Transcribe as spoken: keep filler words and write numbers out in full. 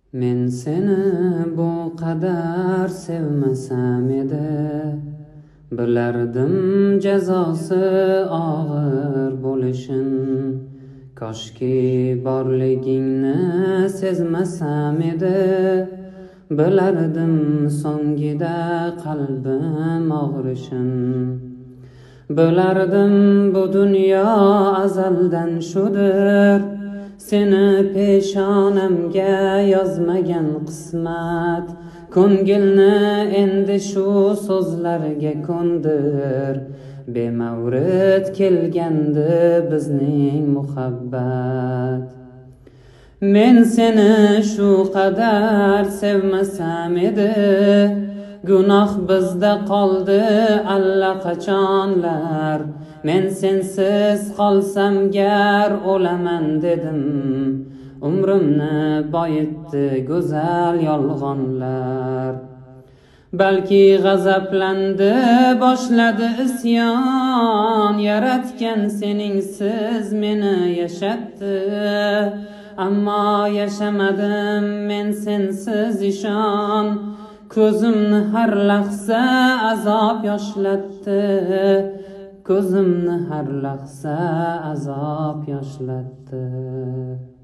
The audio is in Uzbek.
Men seni bu qadar sevmasam edi, bilardim jazosi og'ir bo'lishin. Koshki borligingni sezmasam edi, bilardim so'ngida qalbim og'rishin. Bilardim bu dunyo azaldan shudir, seni peshonamga yozmagan qismat. Ko'ngilni endi shu so'zlarga ko'ndir, bemavrid kelgandi bizning muhabbat. Men seni shu qadar sevmasam edi, gunoh bizda qoldi allaqachonlar. Men sensiz qolsam gar o'laman dedim, umrimni boyitdi go'zal yolg'onlar. Balki g'azablandi, boshladi isyon, yaratgan seningsiz meni yashatdi. Ammo yashamadim men sensiz, ishon, ko'zimni har lahza azob yoshlatdi. Ko'zimni har lahza azob yoshlatdi.